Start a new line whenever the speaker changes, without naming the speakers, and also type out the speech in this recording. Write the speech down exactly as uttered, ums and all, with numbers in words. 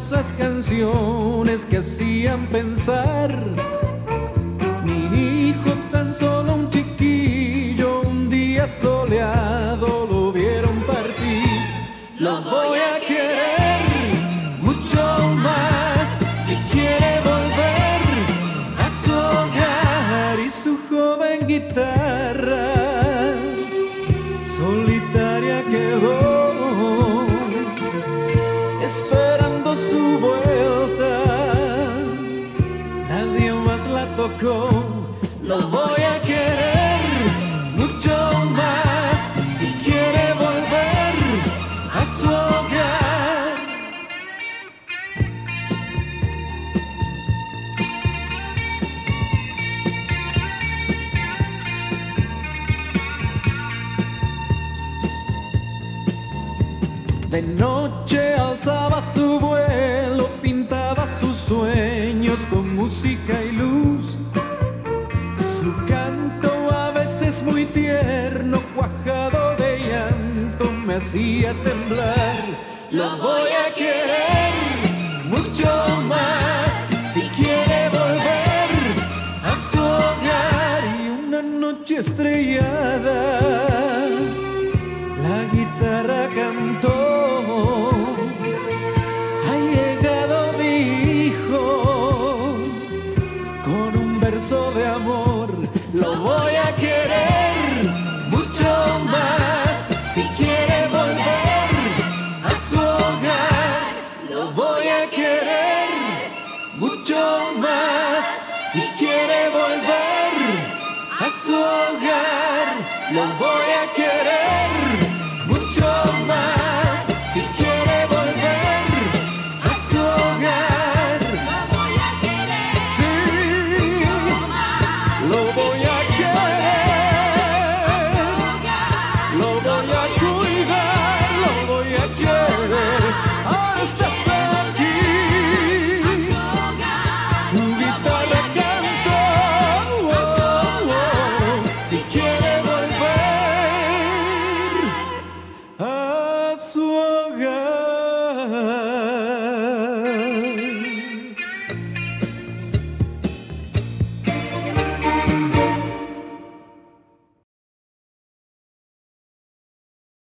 hermosas canciones que hacían pensar. Mi hijo, tan solo un chiquillo, un día soleado lo vieron partir. Lo voy a querer mucho más si quiere volver a su hogar y su joven guitarra solitaria quedó, esperando su vuelta. Nadie más la tocó. Lo voy a querer mucho más si quiere volver a su hogar. De noche alzaba su vuelo, pintaba sus sueños con música y luz. Su canto, a veces muy tierno, cuajado de llanto, me hacía temblar. Lo voy a querer